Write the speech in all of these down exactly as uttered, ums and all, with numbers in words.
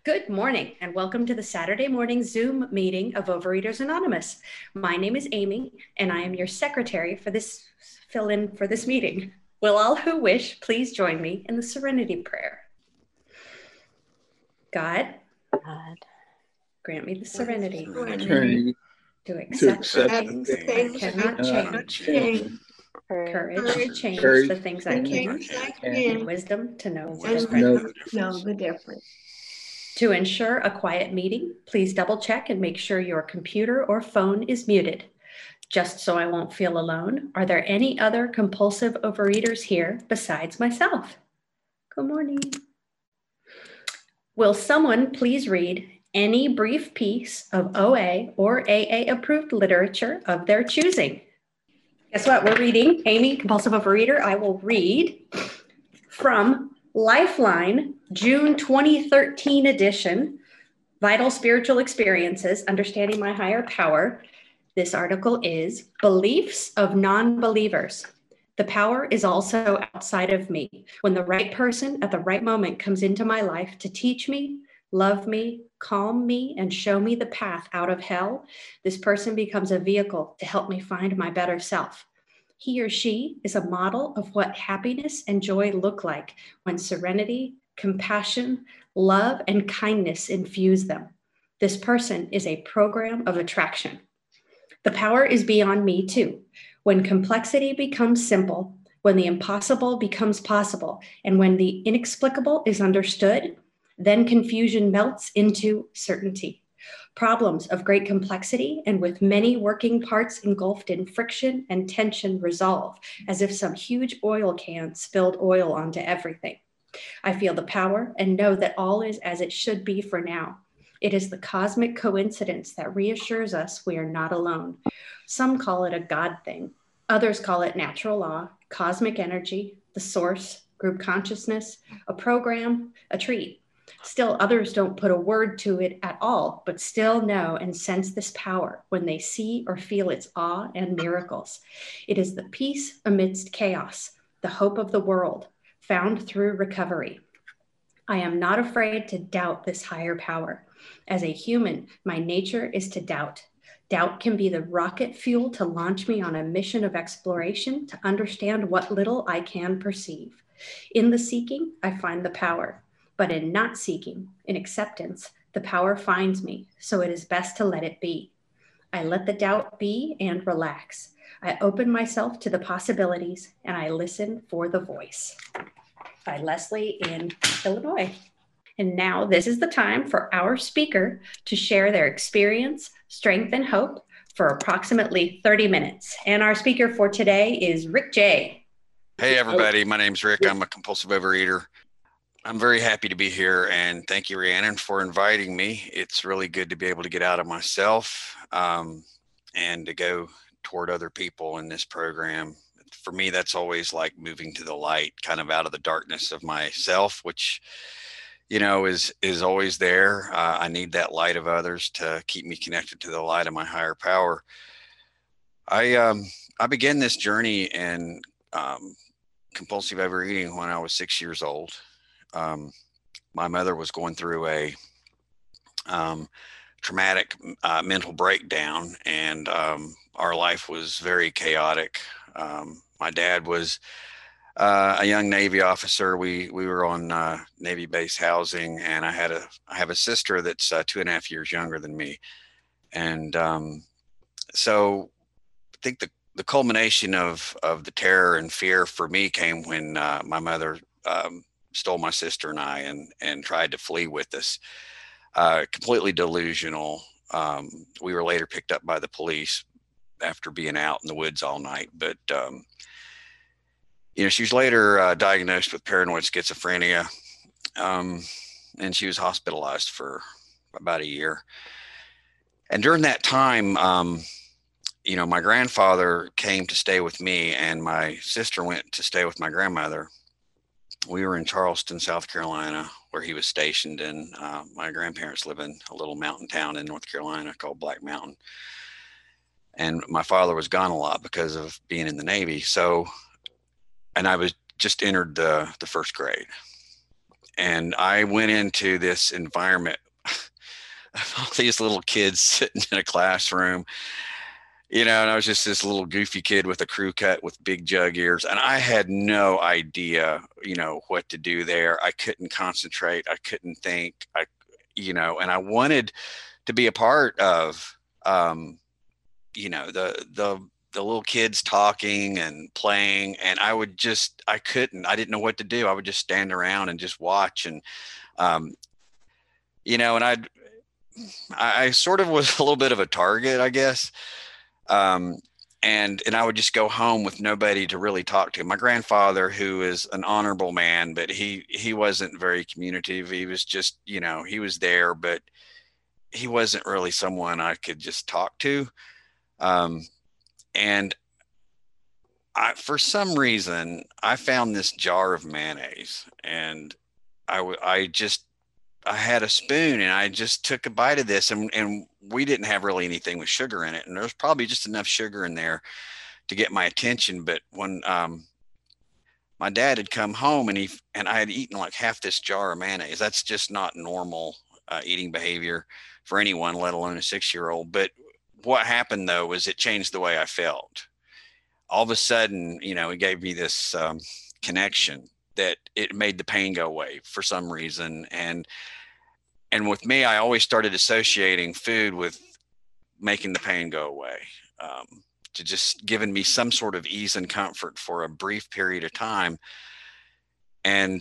Good morning and welcome to the Saturday morning Zoom meeting of Overeaters Anonymous. My name is Amy and I am your secretary for this fill-in for this meeting. Will all who wish please join me in the Serenity Prayer. God, God, grant me the serenity Serenity to accept, to accept the things the I things cannot cannot change, change, courage to change courage the things I to change can, things I and can, wisdom to know the and difference. know the know the difference. To ensure a quiet meeting, please double check and make sure your computer or phone is muted. Just so I won't feel alone, are there any other compulsive overeaters here besides myself? Good morning. Will someone please read any brief piece of O A or A A approved literature of their choosing? Guess what? We're reading, Amy, compulsive overeater. I will read from Lifeline, June twenty thirteen edition, Vital Spiritual Experiences, Understanding My Higher Power. This article is Beliefs of Non-Believers. The power is also outside of me. When the right person at the right moment comes into my life to teach me, love me, calm me, and show me the path out of hell, this person becomes a vehicle to help me find my better self. He or she is a model of what happiness and joy look like when serenity, compassion, love, and kindness infuse them. This person is a program of attraction. The power is beyond me too. When complexity becomes simple, when the impossible becomes possible, and when the inexplicable is understood, then confusion melts into certainty. Problems of great complexity and with many working parts engulfed in friction and tension resolve, as if some huge oil can spilled oil onto everything. I feel the power and know that all is as it should be for now. It is the cosmic coincidence that reassures us we are not alone. Some call it a God thing. Others call it natural law, cosmic energy, the source, group consciousness, a program, a treat. Still, others don't put a word to it at all, but still know and sense this power when they see or feel its awe and miracles. It is the peace amidst chaos, the hope of the world, found through recovery. I am not afraid to doubt this higher power. As a human, my nature is to doubt. Doubt can be the rocket fuel to launch me on a mission of exploration to understand what little I can perceive. In the seeking, I find the power. But in not seeking, in acceptance, the power finds me, so it is best to let it be. I let the doubt be and relax. I open myself to the possibilities and I listen for the voice. By Leslie in Illinois. And now this is the time for our speaker to share their experience, strength, and hope for approximately thirty minutes. And our speaker for today is Rick J. Hey, everybody. My name's Rick. I'm a compulsive overeater. I'm very happy to be here, and thank you, Rhiannon, for inviting me. It's really good to be able to get out of myself um, and to go toward other people in this program. For me, that's always like moving to the light, kind of out of the darkness of myself, which, you know, is is always there. Uh, I need that light of others to keep me connected to the light of my higher power. I um, I began this journey in um, compulsive overeating when I was six years old. Um, my mother was going through a um, traumatic uh, mental breakdown, and um, our life was very chaotic. Um, my dad was uh, a young Navy officer. We we were on uh, Navy base housing, and I had a I have a sister that's uh, two and a half years younger than me, and um, so I think the the culmination of of the terror and fear for me came when uh, my mother um, stole my sister and I and and tried to flee with us. Uh, completely delusional. Um, we were later picked up by the police after being out in the woods all night. But, um, you know, she was later uh, diagnosed with paranoid schizophrenia, um, and she was hospitalized for about a year. And during that time, um, you know, my grandfather came to stay with me, and my sister went to stay with my grandmother. We were in Charleston, South Carolina, where he was stationed, and uh, my grandparents live in a little mountain town in North Carolina called Black Mountain. And my father was gone a lot because of being in the Navy. So, and I was just entered the, the first grade. And I went into this environment of all these little kids sitting in a classroom, you know, and I was just this little goofy kid with a crew cut with big jug ears. And I had no idea, you know, what to do there. I couldn't concentrate. I couldn't think. I, you know, and I wanted to be a part of, um, you know, the, the, the little kids talking and playing. And I would just, I couldn't, I didn't know what to do. I would just stand around and just watch. And, um, you know, and I'd, I, I sort of was a little bit of a target, I guess. Um, and, and I would just go home with nobody to really talk to. My grandfather, who is an honorable man, but he, he wasn't very communicative. He was just, you know, he was there, but he wasn't really someone I could just talk to. Um, and I, for some reason, I found this jar of mayonnaise, and I, w- I just, I had a spoon and I just took a bite of this, and, and we didn't have really anything with sugar in it. And there's probably just enough sugar in there to get my attention. But when, um, my dad had come home and he, and I had eaten like half this jar of mayonnaise, that's just not normal uh, eating behavior for anyone, let alone a six-year-old. But what happened though, was it changed the way I felt. All of a sudden, you know, it gave me this um, connection that it made the pain go away for some reason. And, and with me, I always started associating food with making the pain go away, um, to just giving me some sort of ease and comfort for a brief period of time. And,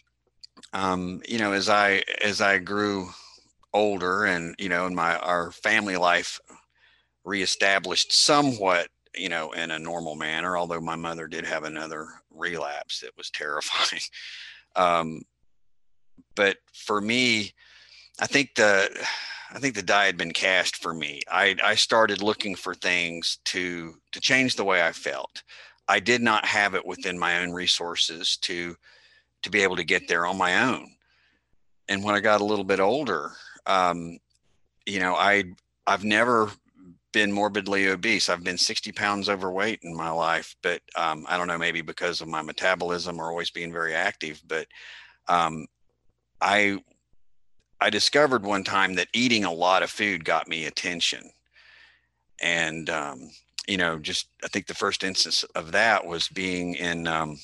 um, you know, as I, as I grew older and, you know, and my, our family life reestablished somewhat, you know, in a normal manner, although my mother did have another relapse that was terrifying. Um, but for me, I think the, I think the die had been cast for me. I, I started looking for things to, to change the way I felt. I did not have it within my own resources to, to be able to get there on my own. And when I got a little bit older, um, you know, I, I've never been morbidly obese. I've been sixty pounds overweight in my life, but um, I don't know, maybe because of my metabolism or always being very active. But um, I, I discovered one time that eating a lot of food got me attention. And, um, you know, just, I think the first instance of that was being in um,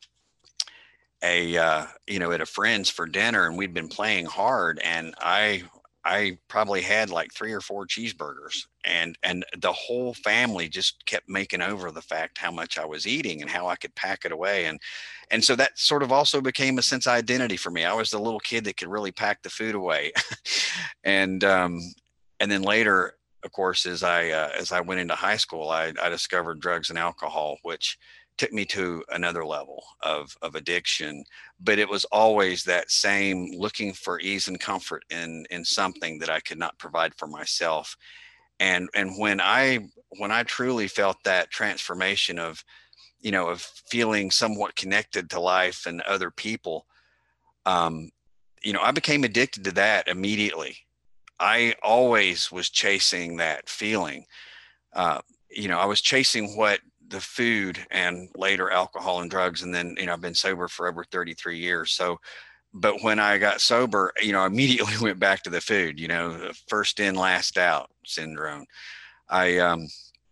a, uh, you know, at a friend's for dinner, and we'd been playing hard, and I, I probably had like three or four cheeseburgers, and, and the whole family just kept making over the fact how much I was eating and how I could pack it away. And, and so that sort of also became a sense of identity for me. I was the little kid that could really pack the food away. and, um, and then later, of course, as I, uh, as I went into high school, I, I discovered drugs and alcohol, which took me to another level of, of addiction. But it was always that same looking for ease and comfort in, in something that I could not provide for myself. And, and when I, when I truly felt that transformation of, you know, of feeling somewhat connected to life and other people, um, you know, I became addicted to that immediately. I always was chasing that feeling. Uh, you know, I was chasing what the food and later alcohol and drugs. And then, you know, I've been sober for over thirty-three years. So, but when I got sober, you know, I immediately went back to the food, you know, first in, last out syndrome. I, um,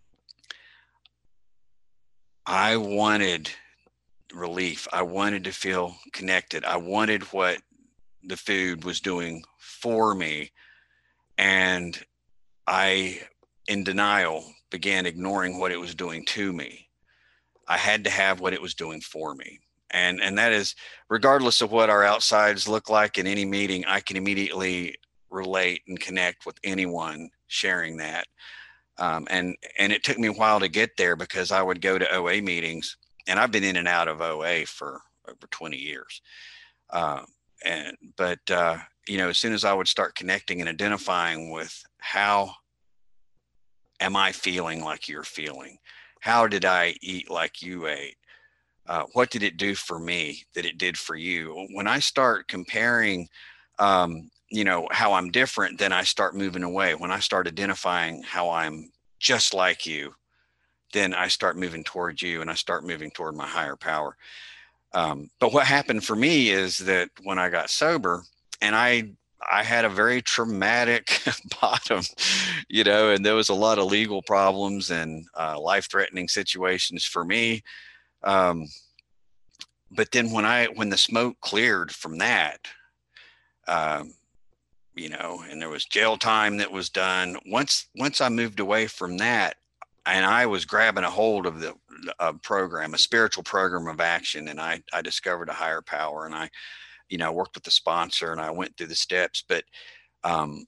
I wanted relief. I wanted to feel connected. I wanted what the food was doing for me. And I, in denial, began ignoring what it was doing to me. I had to have what it was doing for me. And, and that is, regardless of what our outsides look like in any meeting, I can immediately relate and connect with anyone sharing that. Um, and, and it took me a while to get there, because I would go to O A meetings, and I've been in and out of O A for over twenty years. Uh, and, but, uh, you know, as soon as I would start connecting and identifying with how am I feeling like you're feeling? How did I eat like you ate? Uh, what did it do for me that it did for you? When I start comparing, um, you know, how I'm different, then I start moving away. When I start identifying how I'm just like you, then I start moving towards you, and I start moving toward my higher power. Um, but what happened for me is that when I got sober, and I I had a very traumatic bottom, you know, and there was a lot of legal problems and uh, life-threatening situations for me. Um, but then when I when the smoke cleared from that, um, you know, and there was jail time that was done. Once once I moved away from that, and I was grabbing a hold of the a program, a spiritual program of action, and I I discovered a higher power, and I, you know, worked with the sponsor, and I went through the steps. But um,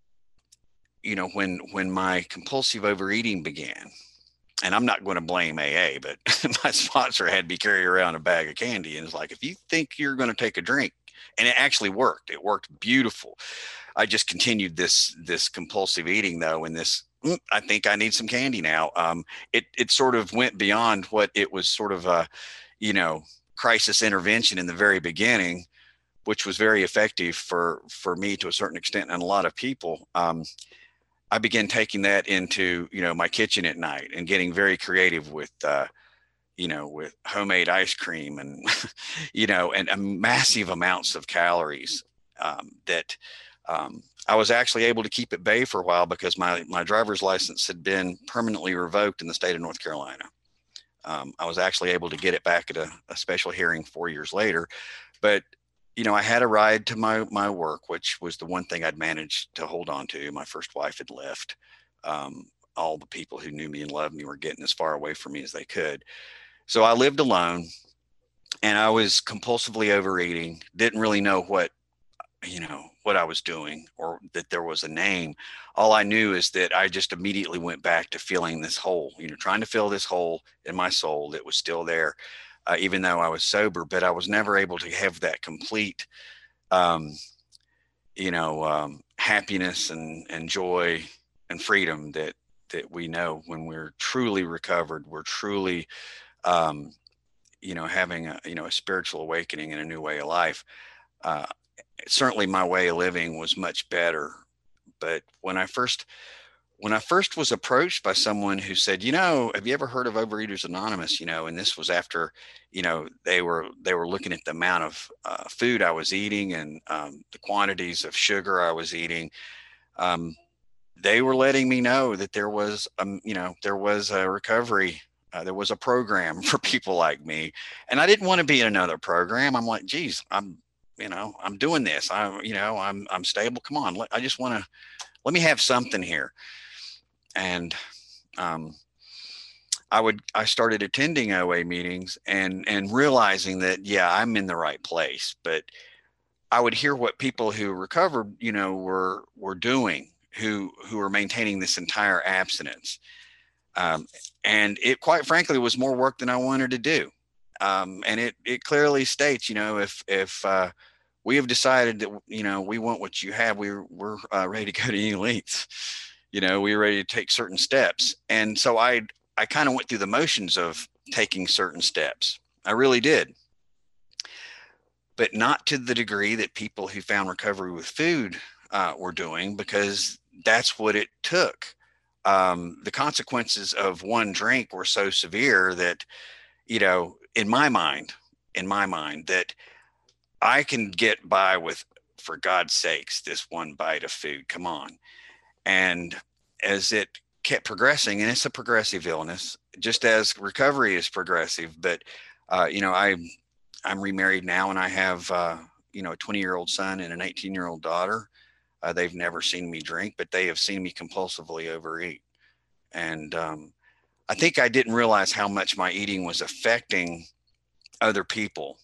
you know, when when my compulsive overeating began, and I'm not going to blame A A, but my sponsor had me carry around a bag of candy, and it's like, if you think you're going to take a drink, and it actually worked. It worked beautiful. I just continued this this compulsive eating though, and this "Mm, I think I need some candy now." Um, it it sort of went beyond what it was sort of a, you know, crisis intervention in the very beginning, which was very effective for for me to a certain extent and a lot of people. Um, I began taking that into, you know, my kitchen at night and getting very creative with, uh, you know, with homemade ice cream and, you know, and uh, massive amounts of calories um, that um, I was actually able to keep at bay for a while because my, my driver's license had been permanently revoked in the state of North Carolina. Um, I was actually able to get it back at a, a special hearing four years later. But you know, I had a ride to my my work, which was the one thing I'd managed to hold on to. My first wife had left. Um, all the people who knew me and loved me were getting as far away from me as they could. So I lived alone, and I was compulsively overeating. Didn't really know what, you know, what I was doing or that there was a name. All I knew is that I just immediately went back to feeling this hole, you know, trying to fill this hole in my soul that was still there. Uh, even though I was sober, but I was never able to have that complete, um, you know, um, happiness and, and joy and freedom that, that we know when we're truly recovered, we're truly, um, you know, having a, you know, a spiritual awakening and a new way of life. Uh, certainly my way of living was much better. But when I first when I first was approached by someone who said, you know, have you ever heard of Overeaters Anonymous? You know, and this was after, you know, they were they were looking at the amount of uh, food I was eating and um, the quantities of sugar I was eating. Um, they were letting me know that there was, um, you know, there was a recovery. Uh, there was a program for people like me, and I didn't want to be in another program. I'm like, geez, I'm, you know, I'm doing this. I'm, you know, I'm I'm stable. Come on, let, I just want to let me have something here. And um, I would I started attending O A meetings and and realizing that, yeah, I'm in the right place. But I would hear what people who recovered, you know, were were doing, who who were maintaining this entire abstinence, um, and it quite frankly was more work than I wanted to do. Um, and it it clearly states, you know, if if uh, we have decided that, you know, we want what you have, we're we're uh, ready to go to any lengths. You know, we were ready to take certain steps. And so I, I kind of went through the motions of taking certain steps. I really did, but not to the degree that people who found recovery with food uh, were doing, because that's what it took. Um, the consequences of one drink were so severe that, you know, in my mind, in my mind, that I can get by with, for God's sakes, this one bite of food. Come on. And as it kept progressing, and it's a progressive illness, just as recovery is progressive, but, uh, you know, I, I'm remarried now, and I have, uh, you know, a twenty year old son and an eighteen year old daughter. Uh, they've never seen me drink, but they have seen me compulsively overeat. And um, I think I didn't realize how much my eating was affecting other people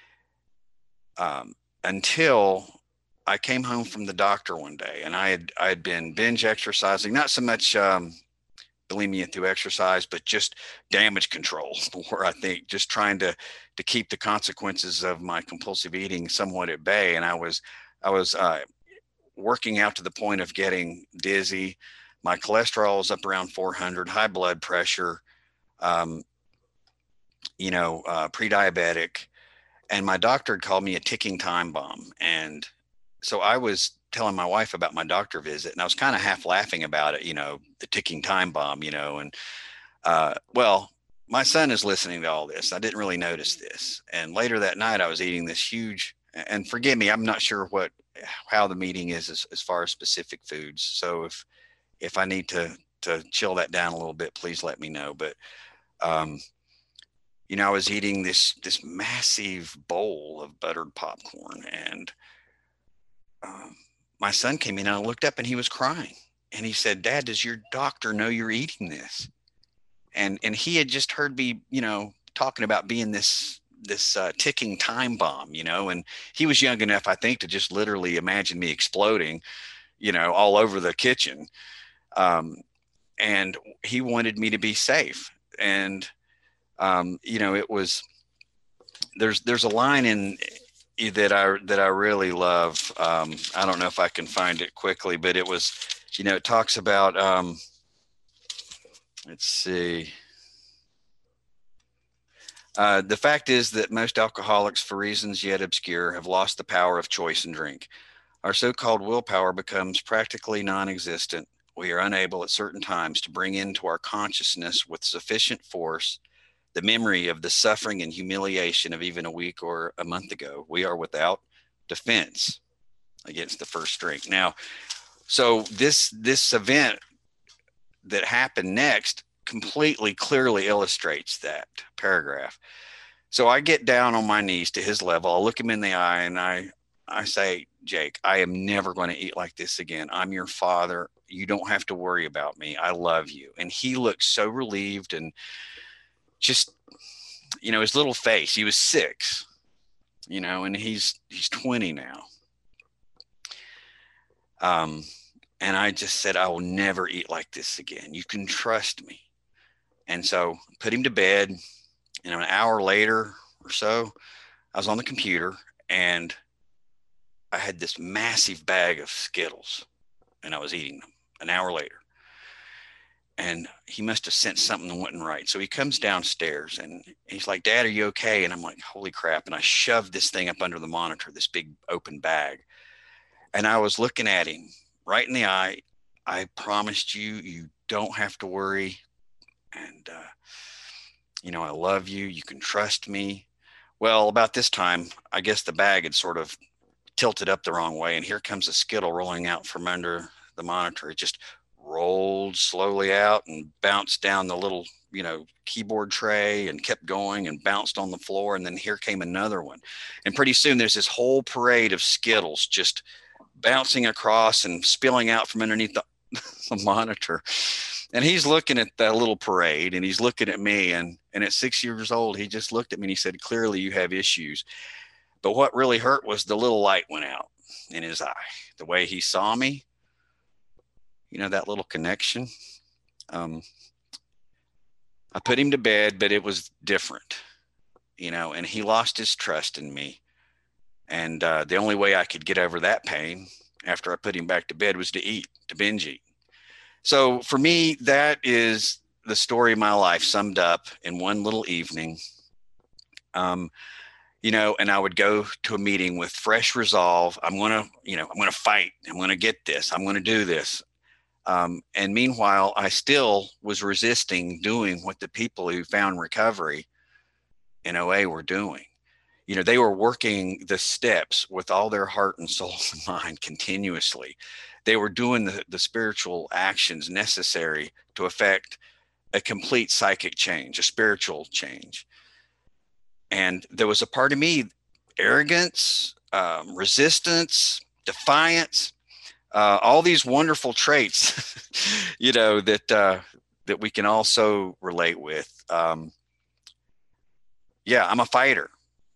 um, until I came home from the doctor one day, and I had I had been binge exercising, not so much um, bulimia through exercise, but just damage control, where I think just trying to to keep the consequences of my compulsive eating somewhat at bay. And I was I was uh, working out to the point of getting dizzy. My cholesterol was up around four hundred, high blood pressure, um, you know, uh, pre-diabetic, and my doctor had called me a ticking time bomb. And so I was telling my wife about my doctor visit, and I was kind of half laughing about it, you know, the ticking time bomb, you know, and, uh, well, my son is listening to all this. I didn't really notice this. And later that night, I was eating this huge, and forgive me, I'm not sure what, how the meeting is as, as far as specific foods. So if, if I need to, to chill that down a little bit, please let me know. But, um, you know, I was eating this, this massive bowl of buttered popcorn, and, um, my son came in and I looked up and he was crying, and he said, "Dad, does your doctor know you're eating this?" And, and he had just heard me, you know, talking about being this, this uh, ticking time bomb, you know, and he was young enough, I think, to just literally imagine me exploding, you know, all over the kitchen. Um, and he wanted me to be safe. And, um, you know, it was, there's, there's a line in that I, that I really love. Um, I don't know if I can find it quickly, but it was, you know, it talks about, um, let's see. Uh, the fact is that most alcoholics, for reasons yet obscure, have lost the power of choice in drink. Our so-called willpower becomes practically non-existent. We are unable at certain times to bring into our consciousness with sufficient force the memory of the suffering and humiliation of even a week or a month ago. We are without defense against the first drink. Now, so this, this event that happened next completely clearly illustrates that paragraph. So I get down on my knees to his level. I look him in the eye and I, I say, "Jake, I am never going to eat like this again. I'm your father. You don't have to worry about me. I love you." And he looked so relieved, and just, you know, his little face, he was six, you know, and he's, he's twenty now. Um, and I just said, "I will never eat like this again. You can trust me." And so put him to bed. You know, an hour later or so, I was on the computer and I had this massive bag of Skittles and I was eating them an hour later. And he must have sensed something that wasn't right. So he comes downstairs and he's like, "Dad, are you okay?" And I'm like, holy crap. And I shoved this thing up under the monitor, this big open bag. And I was looking at him right in the eye. "I promised you, you don't have to worry. And, uh, you know, I love you. You can trust me." Well, about this time, I guess the bag had sort of tilted up the wrong way. And here comes a Skittle rolling out from under the monitor. It just rolled slowly out and bounced down the little, you know, keyboard tray and kept going and bounced on the floor. And then here came another one. And pretty soon there's this whole parade of Skittles just bouncing across and spilling out from underneath the, the monitor. And he's looking at that little parade and he's looking at me, and, and at six years old, he just looked at me and he said, "Clearly you have issues." But what really hurt was the little light went out in his eye, the way he saw me, you know, that little connection. Um, I put him to bed, but it was different, you know, and he lost his trust in me. And uh, the only way I could get over that pain after I put him back to bed was to eat, to binge eat. So for me, that is the story of my life summed up in one little evening. Um, you know, and I would go to a meeting with fresh resolve. I'm going to, you know, I'm going to fight. I'm going to get this. I'm going to do this. Um, and meanwhile, I still was resisting doing what the people who found recovery in O A were doing. You know, they were working the steps with all their heart and soul and mind continuously. They were doing the, the spiritual actions necessary to effect a complete psychic change, a spiritual change. And there was a part of me, arrogance, um, resistance, defiance, uh, all these wonderful traits, you know, that, uh, that we can also relate with. Um, yeah, I'm a fighter.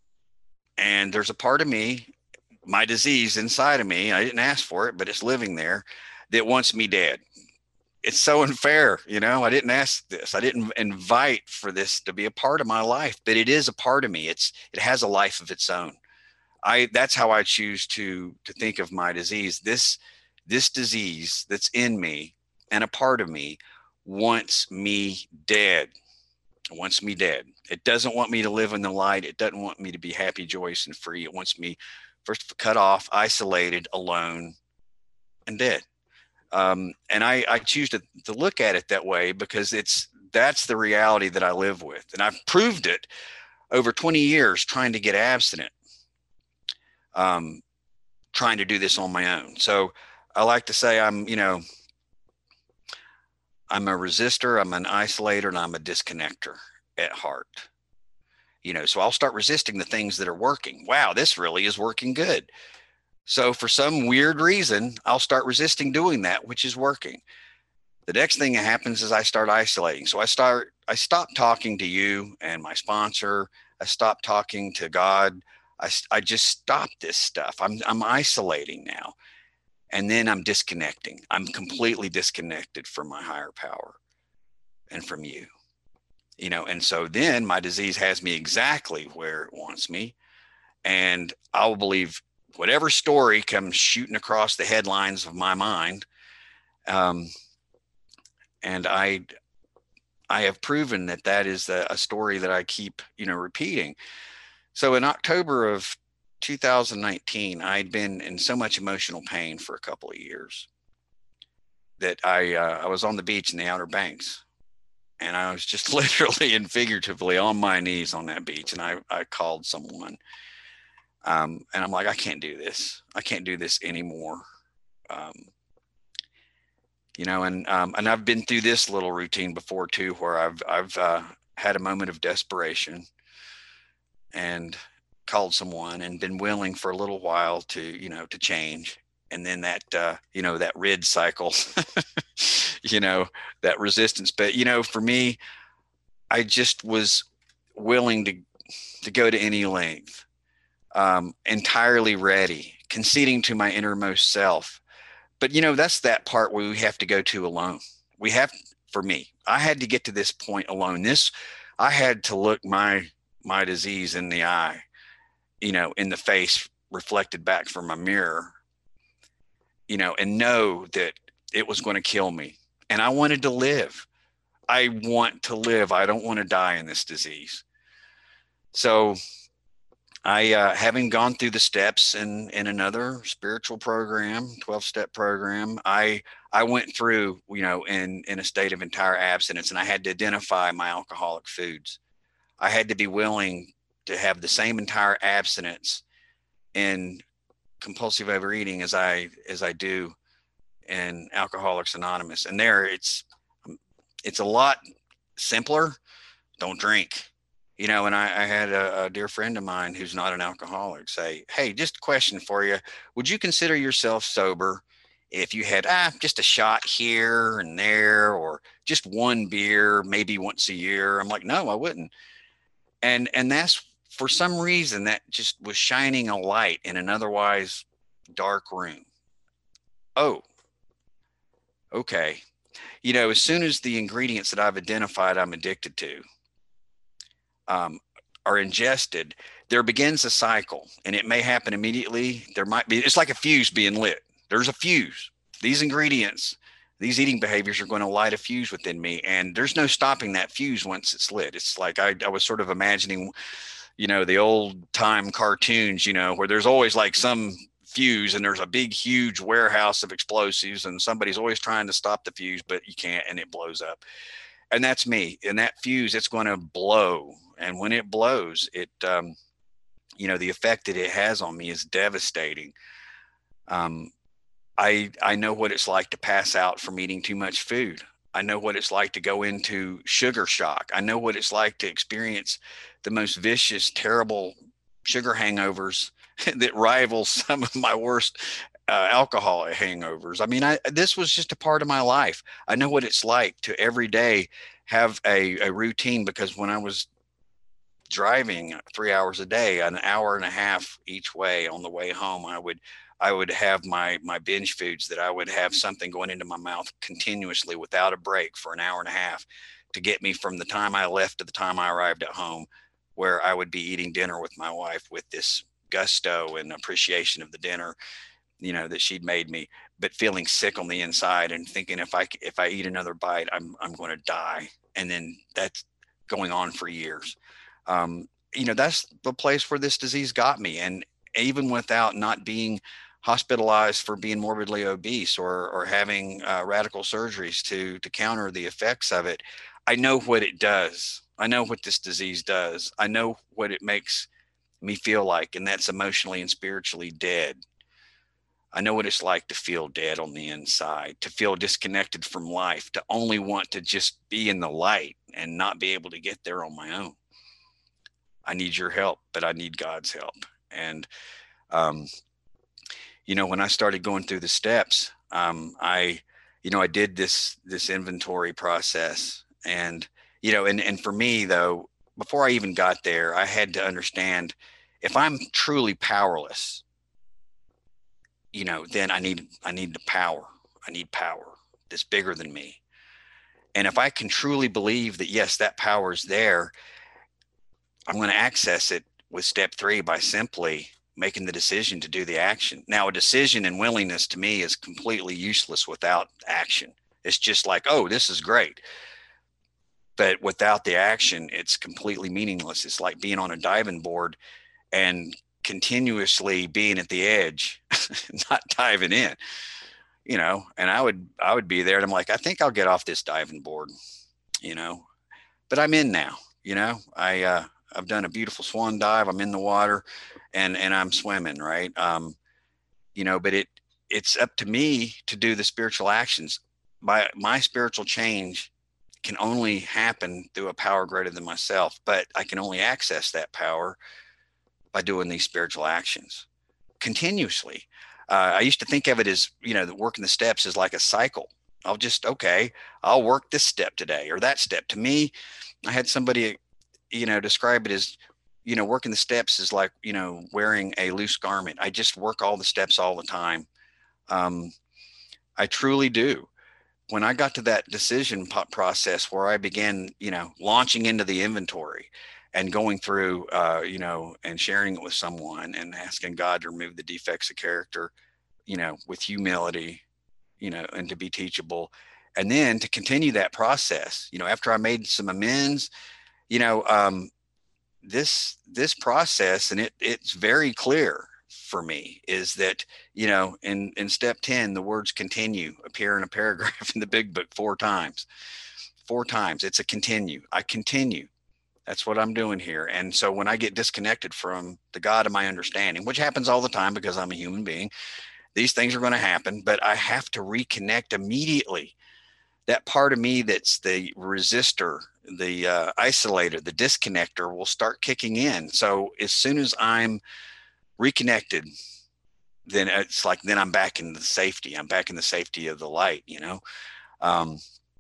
And there's a part of me, my disease inside of me, I didn't ask for it, but it's living there, that wants me dead. It's so unfair. You know, I didn't ask this. I didn't invite for this to be a part of my life, but it is a part of me. It's, it has a life of its own. I, that's how I choose to, to think of my disease. This, this disease that's in me and a part of me wants me dead. It wants me dead. It doesn't want me to live in the light. It doesn't want me to be happy, joyous, and free. It wants me first cut off, isolated, alone, and dead. Um, and I, I choose to, to look at it that way because it's that's the reality that I live with. And I've proved it over twenty years trying to get abstinent, um, trying to do this on my own. So I like to say I'm, you know, I'm a resistor, I'm an isolator, and I'm a disconnector at heart. You know, so I'll start resisting the things that are working. Wow, this really is working good. So for some weird reason, I'll start resisting doing that, which is working. The next thing that happens is I start isolating. So I start, I stop talking to you and my sponsor. I stop talking to God. I, I just stop this stuff. I'm, I'm isolating now. And then I'm disconnecting. I'm completely disconnected from my higher power and from you. You know, and so then my disease has me exactly where it wants me. And I'll believe whatever story comes shooting across the headlines of my mind. Um, and I, I have proven that that is a, a story that I keep, you know, repeating. So in October of two thousand nineteen, I'd been in so much emotional pain for a couple of years that I, uh, I was on the beach in the Outer Banks. And I was just literally and figuratively on my knees on that beach. And I, I called someone. Um, and I'm like, I can't do this. I can't do this anymore. Um, you know, and, um, and I've been through this little routine before too, where I've, I've, uh, had a moment of desperation and called someone and been willing for a little while to, you know, to change. And then that, uh, you know, that rid cycle, you know, that resistance. But, you know, for me, I just was willing to, to go to any length. Um, entirely ready, conceding to my innermost self. But, you know, that's that part where we have to go to alone. We have, for me, I had to get to this point alone. This, I had to look my, my disease in the eye, you know, in the face, reflected back from my mirror, you know, and know that it was going to kill me. And I wanted to live. I want to live. I don't want to die in this disease. So I, uh, having gone through the steps in, in another spiritual program, twelve step program, I, I went through, you know, in, in a state of entire abstinence, and I had to identify my alcoholic foods. I had to be willing to have the same entire abstinence in compulsive overeating as I, as I do in Alcoholics Anonymous. And there it's, it's a lot simpler. Don't drink. You know, and I, I had a, a dear friend of mine who's not an alcoholic say, hey, just a question for you. Would you consider yourself sober if you had ah, just a shot here and there, or just one beer, maybe once a year? I'm like, no, I wouldn't. And, and that's, for some reason, that just was shining a light in an otherwise dark room. Oh, okay. You know, as soon as the ingredients that I've identified I'm addicted to, Um, are ingested, there begins a cycle, and it may happen immediately. There might be, it's like a fuse being lit. There's a fuse. These ingredients, these eating behaviors are going to light a fuse within me, and there's no stopping that fuse once it's lit. It's like I, I was sort of imagining, you know, the old time cartoons, you know, where there's always like some fuse and there's a big, huge warehouse of explosives, and somebody's always trying to stop the fuse, but you can't, and it blows up. And that's me. And that fuse, it's going to blow. And when it blows, it, um, you know, the effect that it has on me is devastating. Um, I, I know what it's like to pass out from eating too much food. I know what it's like to go into sugar shock. I know what it's like to experience the most vicious, terrible sugar hangovers that rival some of my worst uh, alcohol hangovers. I mean, I, this was just a part of my life. I know what it's like to every day have a, a routine, because when I was driving three hours a day, an hour and a half each way on the way home, I would, I would have my, my binge foods, that I would have something going into my mouth continuously without a break for an hour and a half to get me from the time I left to the time I arrived at home, where I would be eating dinner with my wife with this gusto and appreciation of the dinner, you know, that she'd made me, but feeling sick on the inside and thinking if I, if I eat another bite, I'm, I'm going to die. And then that's going on for years. Um, you know, that's the place where this disease got me. And even without not being hospitalized for being morbidly obese or, or having uh, radical surgeries to, to counter the effects of it, I know what it does. I know what this disease does. I know what it makes me feel like, and that's emotionally and spiritually dead. I know what it's like to feel dead on the inside, to feel disconnected from life, to only want to just be in the light and not be able to get there on my own. I need your help, but I need God's help. And, um, you know, when I started going through the steps, um, I, you know, I did this, this inventory process, and, you know, and, and for me though, before I even got there, I had to understand, if I'm truly powerless, you know, then I need, I need the power. I need power that's bigger than me. And if I can truly believe that, yes, that power is there, I'm going to access it with step three by simply making the decision to do the action. Now, a decision and willingness to me is completely useless without action. It's just like, oh, this is great. But without the action, it's completely meaningless. It's like being on a diving board and continuously being at the edge, not diving in, you know, and I would, I would be there and I'm like, I think I'll get off this diving board, you know, but I'm in now, you know, I, uh, I've done a beautiful swan dive. I'm in the water and, and I'm swimming. Right. Um, you know, but it, it's up to me to do the spiritual actions. My, my spiritual change can only happen through a power greater than myself, but I can only access that power by doing these spiritual actions continuously. Uh, I used to think of it as, you know, the working the steps is like a cycle. I'll just, okay, I'll work this step today or that step. To me, I had somebody, you know, describe it as, you know, working the steps is like, you know, wearing a loose garment. I just work all the steps all the time. Um, I truly do. When I got to that decision process where I began, you know, launching into the inventory and going through, uh, you know, and sharing it with someone and asking God to remove the defects of character, you know, with humility, you know, and to be teachable. And then to continue that process, you know, after I made some amends, you know, um, this, this process, and it, it's very clear for me, is that, you know, in, in step ten, the words continue appear in a paragraph in the big book four times, four times. It's a continue. I continue. That's what I'm doing here. And so when I get disconnected from the God of my understanding, which happens all the time because I'm a human being, these things are going to happen, but I have to reconnect immediately. That part of me that's the resistor, the uh, isolator, the disconnector will start kicking in. So as soon as I'm reconnected, then it's like, then I'm back in the safety. I'm back in the safety of the light, you know? Um,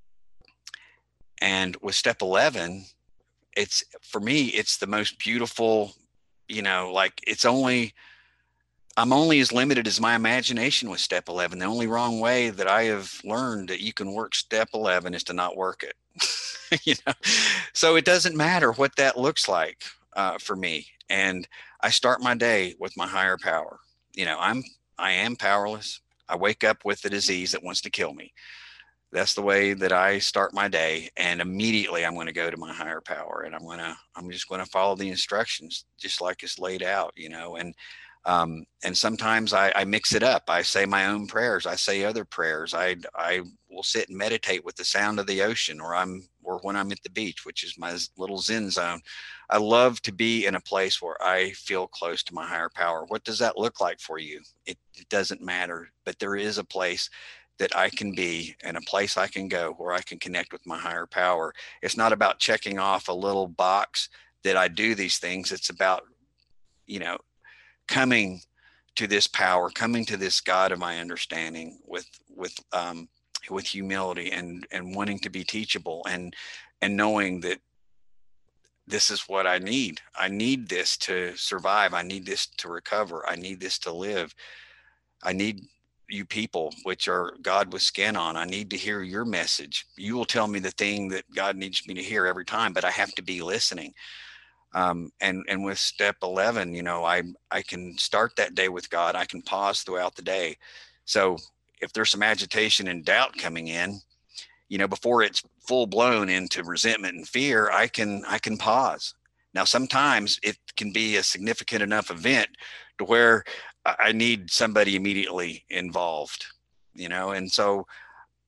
and with step eleven, it's, for me, it's the most beautiful, you know, like it's only, I'm only as limited as my imagination with step eleven. The only wrong way that I have learned that you can work step eleven is to not work it. You know, so it doesn't matter what that looks like uh, for me. And I start my day with my higher power. You know, I'm, I am powerless. I wake up with the disease that wants to kill me. That's the way that I start my day. And immediately I'm going to go to my higher power, and I'm going to, I'm just going to follow the instructions just like it's laid out, you know, and, um, and sometimes I, I mix it up. I say my own prayers. I say other prayers. I, I will sit and meditate with the sound of the ocean, or I'm, or when I'm at the beach, which is my little Zen zone. I love to be in a place where I feel close to my higher power. What does that look like for you? It, it doesn't matter, but there is a place that I can be, and a place I can go where I can connect with my higher power. It's not about checking off a little box that I do these things. It's about, you know, coming to this power, coming to this God of my understanding with, with, um, with humility and, and wanting to be teachable, and, and knowing that this is what I need. I need this to survive. I need this to recover. I need this to live. I need you people, which are God with skin on. I need to hear your message. You will tell me the thing that God needs me to hear every time, but I have to be listening. Um, and, and with step eleven, you know, I, I can start that day with God. I can pause throughout the day. So if there's some agitation and doubt coming in, you know, before it's full blown into resentment and fear, I can, I can pause. Now, sometimes it can be a significant enough event to where I need somebody immediately involved, you know? And so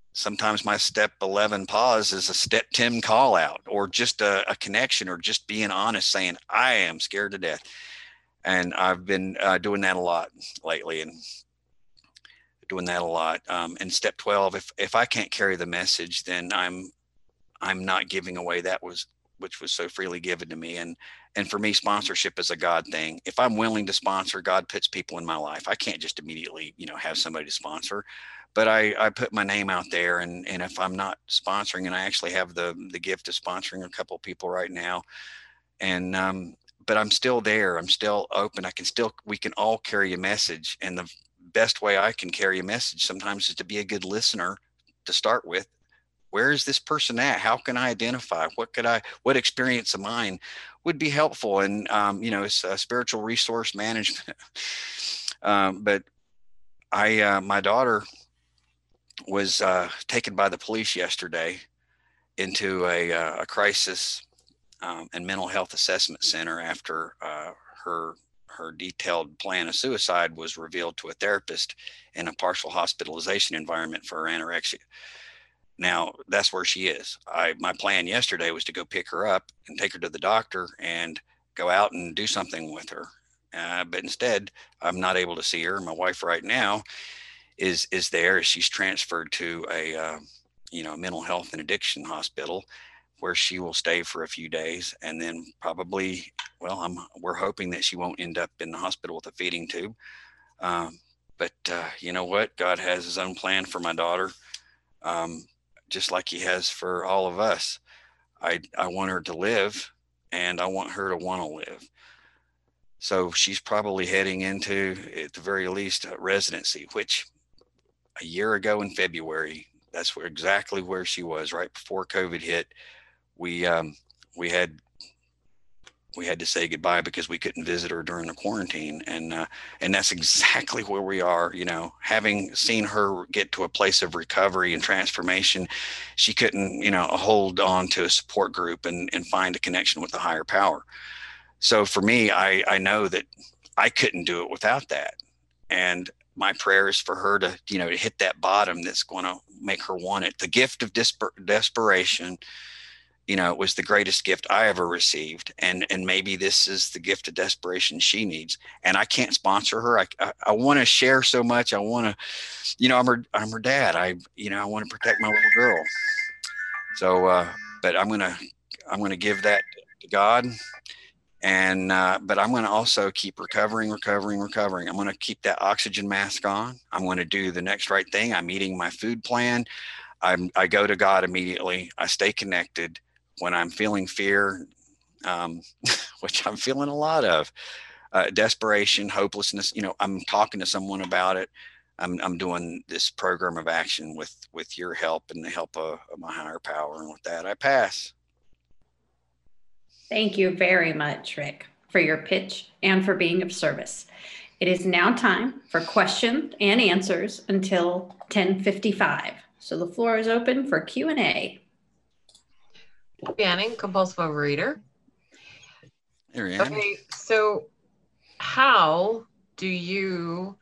sometimes my step eleven pause is a step ten call out, or just a, a connection, or just being honest, saying, I am scared to death. And I've been uh, doing that a lot lately, and doing that a lot. Um, and step twelve, if, if I can't carry the message, then I'm, I'm not giving away that was, which was so freely given to me. And, and for me, sponsorship is a God thing. If I'm willing to sponsor, God puts people in my life. I can't just immediately, you know, have somebody to sponsor, but I, I put my name out there. And, and if I'm not sponsoring, and I actually have the, the gift of sponsoring a couple of people right now, and, um, but I'm still there. I'm still open. I can still, we can all carry a message. And the best way I can carry a message sometimes is to be a good listener to start with. Where is this person at? How can I identify? What could I, what experience of mine would be helpful? And, um, you know, it's a spiritual resource management. um, but I, uh, my daughter was uh, taken by the police yesterday into a, uh, a crisis um, and mental health assessment center after uh, her her detailed plan of suicide was revealed to a therapist in a partial hospitalization environment for anorexia. Now, that's where she is. I, my plan yesterday was to go pick her up and take her to the doctor and go out and do something with her. Uh, but instead, I'm not able to see her. My wife right now is is there. She's transferred to a uh, you know mental health and addiction hospital, where she will stay for a few days, and then probably, well, I'm, we're hoping that she won't end up in the hospital with a feeding tube. Um, but uh, you know what? God has his own plan for my daughter, um, just like he has for all of us. I, I want her to live, and I want her to want to live. So she's probably heading into, at the very least, a residency, which a year ago in February, that's where exactly where she was, right before COVID hit. We um, we had we had to say goodbye because we couldn't visit her during the quarantine, and uh, and that's exactly where we are. You know, having seen her get to a place of recovery and transformation, she couldn't, you know, hold on to a support group and and find a connection with a higher power. So for me, I I know that I couldn't do it without that, and my prayer is for her to, you know, to hit that bottom that's going to make her want it. The gift of desper- desperation. You know, it was the greatest gift I ever received. And, and maybe this is the gift of desperation she needs. And I can't sponsor her. I, I, I want to share so much. I want to, you know, I'm her, I'm her dad. I, you know, I want to protect my little girl. So, uh, but I'm going to, I'm going to give that to God. And, uh, but I'm going to also keep recovering, recovering, recovering. I'm going to keep that oxygen mask on. I'm going to do the next right thing. I'm eating my food plan. I'm, I go to God immediately. I stay connected. When I'm feeling fear, um, which I'm feeling a lot of, uh, desperation, hopelessness, you know, I'm talking to someone about it. I'm, I'm doing this program of action with, with your help and the help of, of my higher power. And with that, I pass. Thank you very much, Rick, for your pitch and for being of service. It is now time for questions and answers until ten fifty-five. So the floor is open for Q and A. Banning, compulsive overeater. There you Okay, so how do you,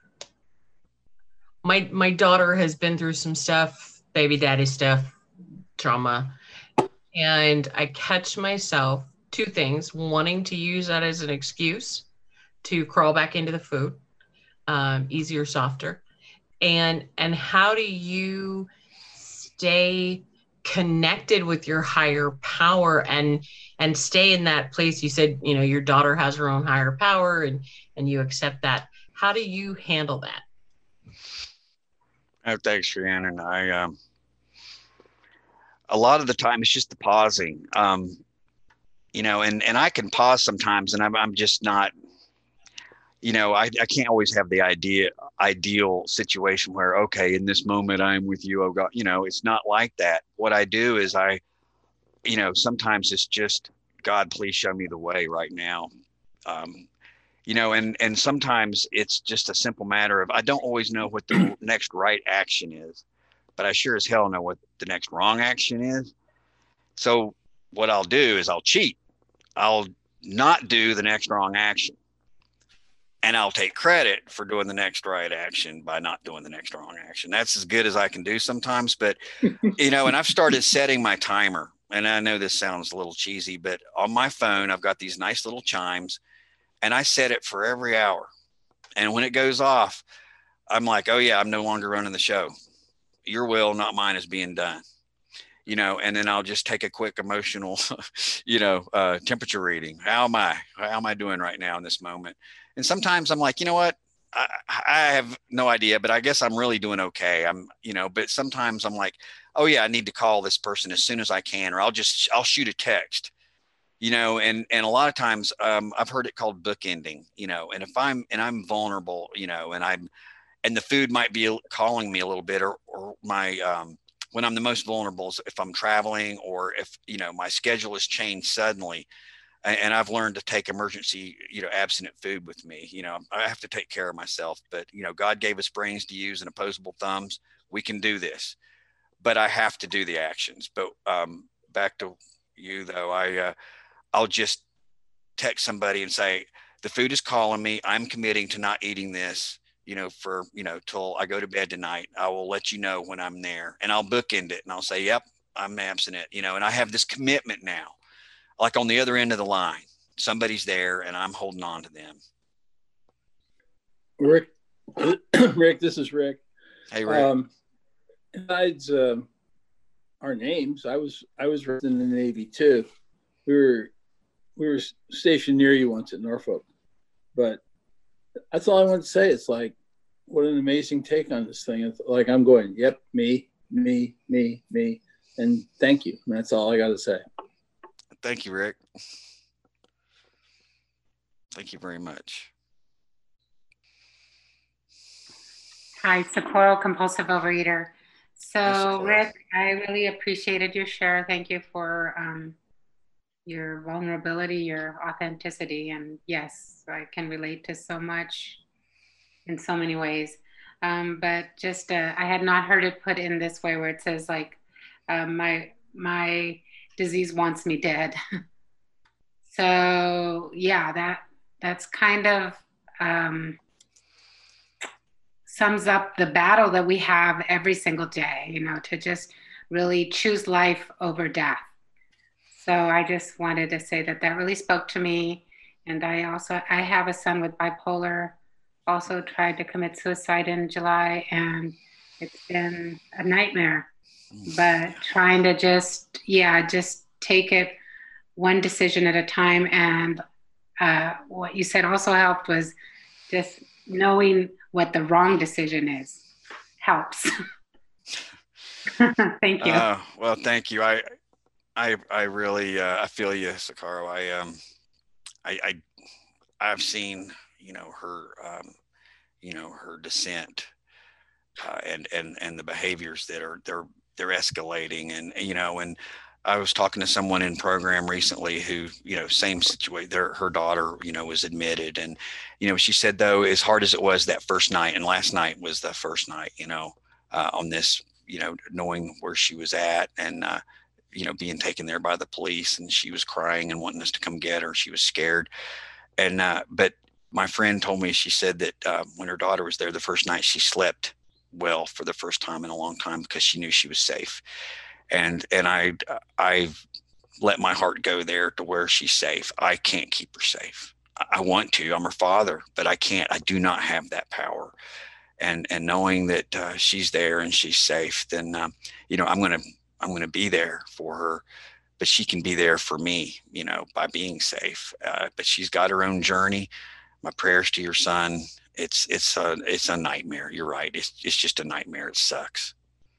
my my daughter has been through some stuff, baby daddy stuff, trauma, and I catch myself, two things, wanting to use that as an excuse to crawl back into the food, um, easier, softer, and and how do you stay connected with your higher power and and stay in that place? You said, you know, your daughter has her own higher power, and and you accept that. How do you handle that? Oh, thanks, Rhiannon. I um a lot of the time it's just the pausing, um you know, and and I can pause sometimes, and I'm I'm just not, you know, I, I can't always have the idea ideal situation where, okay, in this moment I'm with you, oh God, you know, it's not like that. What I do is I, you know, sometimes it's just, God, please show me the way right now. Um, you know, and, and sometimes it's just a simple matter of, I don't always know what the next right action is, but I sure as hell know what the next wrong action is. So what I'll do is I'll cheat. I'll not do the next wrong action. and I'll take credit for doing the next right action by not doing the next wrong action. That's as good as I can do sometimes. But, you know, and I've started setting my timer. And I know this sounds a little cheesy, but on my phone, I've got these nice little chimes, and I set it for every hour. And when it goes off, I'm like, oh yeah, I'm no longer running the show. Your will, not mine, is being done. You know, and then I'll just take a quick emotional, you know, uh, temperature reading. How am I? How am I doing right now in this moment? And sometimes I'm like, you know what? I, I have no idea, but I guess I'm really doing okay. I'm, you know, but sometimes I'm like, oh yeah, I need to call this person as soon as I can, or I'll just, I'll shoot a text, you know, and, and a lot of times um, I've heard it called bookending, you know, and if I'm, and I'm vulnerable, you know, and I'm, and the food might be calling me a little bit, or, or my, um, when I'm the most vulnerable is if I'm traveling, or if, you know, my schedule has changed suddenly, and I've learned to take emergency, you know, abstinent food with me. You know, I have to take care of myself, but, you know, God gave us brains to use and opposable thumbs. We can do this, but I have to do the actions. But um, back to you though, I, uh, I'll just text somebody and say, the food is calling me. I'm committing to not eating this, you know, for, you know, till I go to bed tonight. I will let you know when I'm there, and I'll bookend it, and I'll say, yep, I'm abstinent, you know, and I have this commitment now. Like on the other end of the line, somebody's there and I'm holding on to them. Rick, Rick, this is Rick. Hey, Rick. Um, besides uh, our names, I was I was in the Navy too. We were we were stationed near you once at Norfolk, but that's all I want to say. It's like, what an amazing take on this thing. It's like I'm going, yep, me, me, me, me, and thank you. And that's all I got to say. Thank you, Rick. Thank you very much. Hi, Socorro, compulsive overeater. So, Yes, Rick, I really appreciated your share. Thank you for um, your vulnerability, your authenticity. And yes, I can relate to so much in so many ways. Um, but just, uh, I had not heard it put in this way where it says like, uh, my, my, disease wants me dead. So yeah, that that's kind of um, sums up the battle that we have every single day, you know, to just really choose life over death. So I just wanted to say that that really spoke to me. And I also, I have a son with bipolar, also tried to commit suicide in July, and it's been a nightmare. But trying to just, yeah, just take it one decision at a time. And uh, what you said also helped was just knowing what the wrong decision is helps. Thank you. Uh, well, thank you. I, I, I really, uh, I feel you, Socorro. I, um, I, I, I've seen, you know, her, um, you know, her descent, uh, and, and, and the behaviors that are, they're, they're escalating. And, you know, and I was talking to someone in program recently who, you know, same situation, their, her daughter, you know, was admitted. And, you know, she said though, as hard as it was that first night, and last night was the first night, you know, uh, on this, you know, knowing where she was at, and, uh, you know, being taken there by the police, and she was crying and wanting us to come get her. She was scared. And, uh, but my friend told me, she said that, uh, when her daughter was there the first night, she slept well for the first time in a long time, because she knew she was safe. And, and I, I've let my heart go there to where she's safe. I can't keep her safe. I want to, I'm her father, but I can't, I do not have that power. And, and knowing that uh, she's there and she's safe, then, uh, you know, I'm going to, I'm going to be there for her, but she can be there for me, you know, by being safe. Uh, but she's got her own journey. My prayers to your son. It's, it's a, it's a nightmare. You're right. It's, it's just a nightmare. It sucks.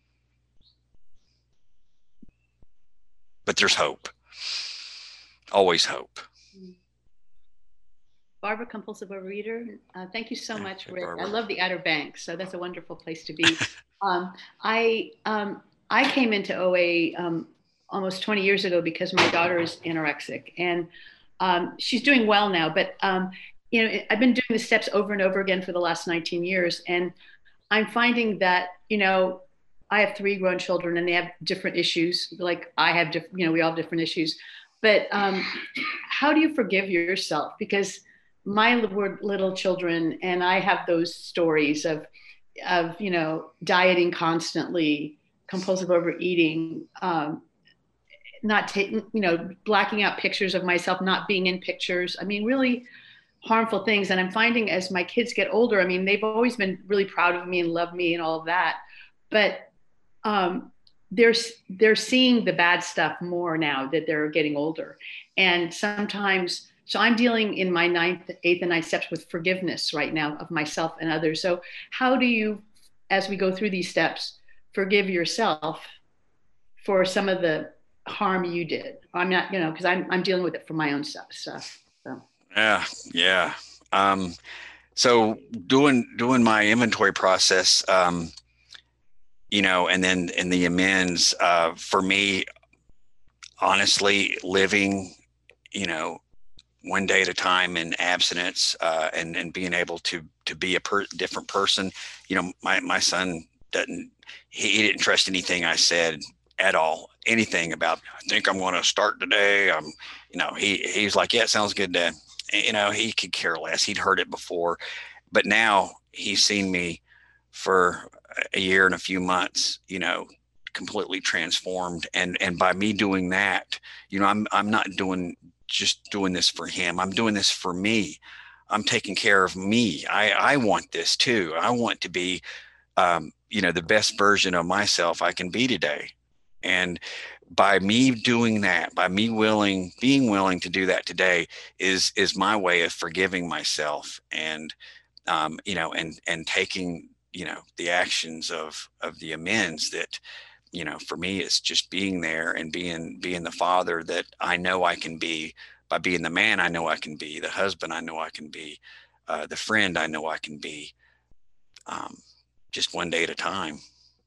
But there's hope. Always hope. Barbara, compulsive overeater. Uh, thank you so Yeah, much, hey, Rick. Barbara. I love the Outer Banks, so that's a wonderful place to be. um, I um, I came into O A um, almost twenty years ago because my daughter is anorexic, and um, she's doing well now. But um, you know, I've been doing the steps over and over again for the last nineteen years, and I'm finding that, you know, I have three grown children and they have different issues. Like I have, diff- you know, we all have different issues. But um, how do you forgive yourself? Because my were little children, and I have those stories of, of you know, dieting constantly, compulsive overeating, um, not taking, you know, blacking out pictures of myself, not being in pictures. I mean, really harmful things. And I'm finding as my kids get older, I mean, they've always been really proud of me and love me and all of that, but um, they're they're seeing the bad stuff more now that they're getting older, and sometimes. So I'm dealing in my ninth, eighth, and ninth steps with forgiveness right now of myself and others. So how do you, as we go through these steps, forgive yourself for some of the harm you did? I'm not, you know, because I'm I'm dealing with it for my own stuff. stuff so. Yeah, yeah. Um, so doing doing my inventory process, um, you know, and then in the amends, uh, for me, honestly, living, you know, one day at a time in abstinence, uh, and, and being able to, to be a per, different person. You know, my, my son doesn't, he, he didn't trust anything I said at all, anything about, I think I'm going to start today. I'm, you know, he, he's like, yeah, it sounds good, Dad. You know, he could care less. He'd heard it before, but now he's seen me for a year and a few months, you know, completely transformed. And, and by me doing that, you know, I'm, I'm not doing just doing this for him. I'm doing this for me. I'm taking care of me. I, I want this too. I want to be, um, you know, the best version of myself I can be today. And by me doing that, by me willing, being willing to do that today is, is my way of forgiving myself and, um, you know, and, and taking, you know, the actions of, of the amends that, you know, for me, it's just being there and being, being the father that I know I can be, by being the man I know I can be, the husband I know I can be, uh, the friend I know I can be, um, just one day at a time.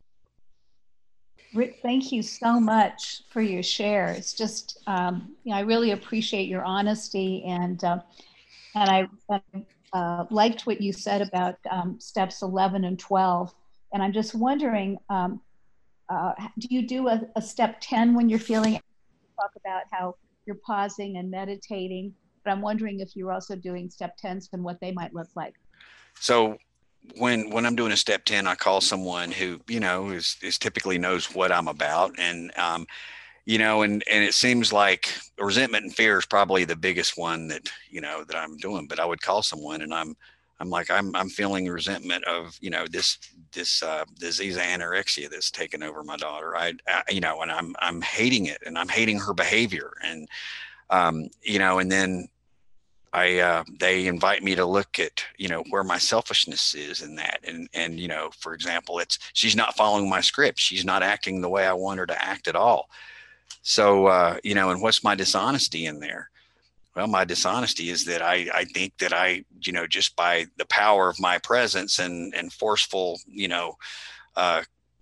Rick, thank you so much for your share. It's just, um, you know, I really appreciate your honesty, and uh, and I uh, liked what you said about um, steps eleven and twelve. And I'm just wondering, um, Uh, do you do a, a step ten when you're feeling, talk about how you're pausing and meditating, but I'm wondering if you're also doing step tens and what they might look like. So when, when I'm doing a step ten, I call someone who, you know, is, is typically knows what I'm about. And, um, you know, and, and it seems like resentment and fear is probably the biggest one that, you know, that I'm doing, but I would call someone and I'm, I'm like, I'm, I'm feeling resentment of, you know, this, this uh, disease of anorexia that's taken over my daughter. I, I, you know, and I'm, I'm hating it, and I'm hating her behavior. And, um, you know, and then I, uh, they invite me to look at, you know, where my selfishness is in that. And, and, you know, for example, it's, she's not following my script. She's not acting the way I want her to act at all. So, uh, you know, and what's my dishonesty in there? Well, my dishonesty is that I, I think that I, you know, just by the power of my presence and, and forceful, you know, uh,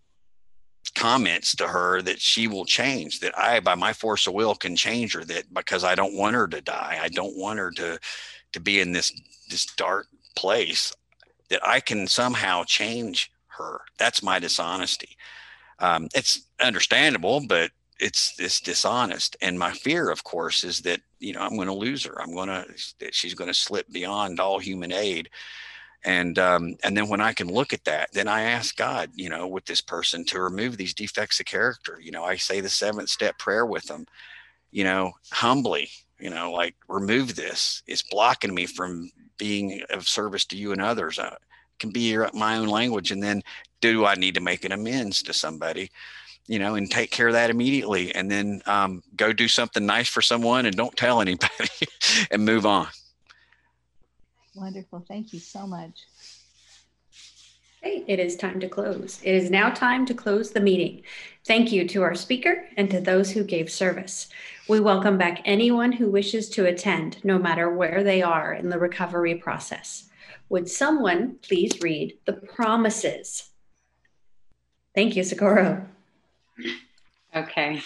comments to her, that she will change, that I, by my force of will, can change her, that because I don't want her to die. I don't want her to, to be in this, this dark place, that I can somehow change her. That's my dishonesty. Um, it's understandable, but it's, it's dishonest. And my fear, of course, is that, you know, I'm going to lose her. I'm going to, she's going to slip beyond all human aid. And, um, and then when I can look at that, then I ask God, you know, with this person to remove these defects of character. You know, I say the seventh step prayer with them, you know, humbly, you know, like, remove this. It's blocking me from being of service to you and others. I can be your, my own language. And then, do I need to make an amends to somebody? You know, and take care of that immediately, and then um, go do something nice for someone and don't tell anybody and move on. Wonderful. Thank you so much. Okay, it is time to close. It is now time to close the meeting. Thank you to our speaker and to those who gave service. We welcome back anyone who wishes to attend, no matter where they are in the recovery process. Would someone please read the promises? Thank you, Socorro. Okay.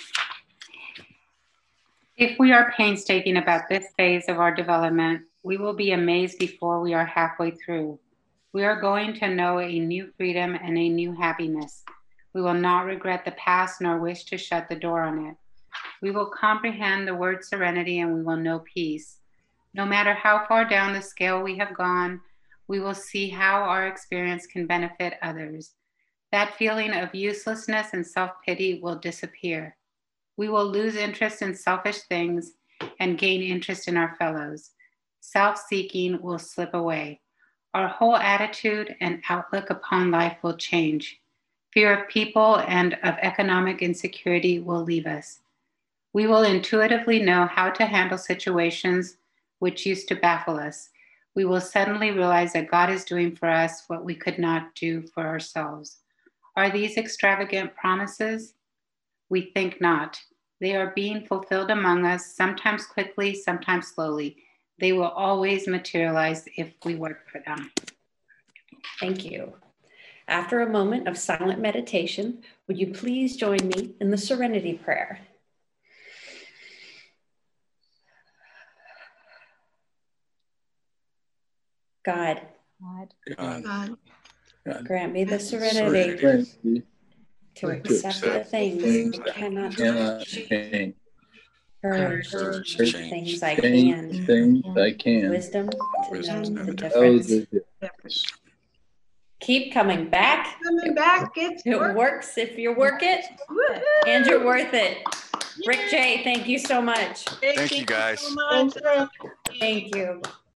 If we are painstaking about this phase of our development, we will be amazed before we are halfway through. We are going to know a new freedom and a new happiness. We will not regret the past nor wish to shut the door on it. We will comprehend the word serenity, and we will know peace. No matter how far down the scale we have gone, we will see how our experience can benefit others. That feeling of uselessness and self-pity will disappear. We will lose interest in selfish things and gain interest in our fellows. Self-seeking will slip away. Our whole attitude and outlook upon life will change. Fear of people and of economic insecurity will leave us. We will intuitively know how to handle situations which used to baffle us. We will suddenly realize that God is doing for us what we could not do for ourselves. Are these extravagant promises? We think not. They are being fulfilled among us, sometimes quickly, sometimes slowly. They will always materialize if we work for them. Thank you. After a moment of silent meditation, would you please join me in the Serenity Prayer? God, God, God, God, God, grant me the Serenity. serenity grant me to to accept the accept things things I cannot cannot change, change, courage to Courage to change change. things I change can, things I can, wisdom to Wisdom know to know the the know difference. the difference. Keep coming back. coming back. It's It work. works if you work it, Woo-hoo. and you're worth it. Rick J, thank you so much. Thank you, guys. so much. Thank you.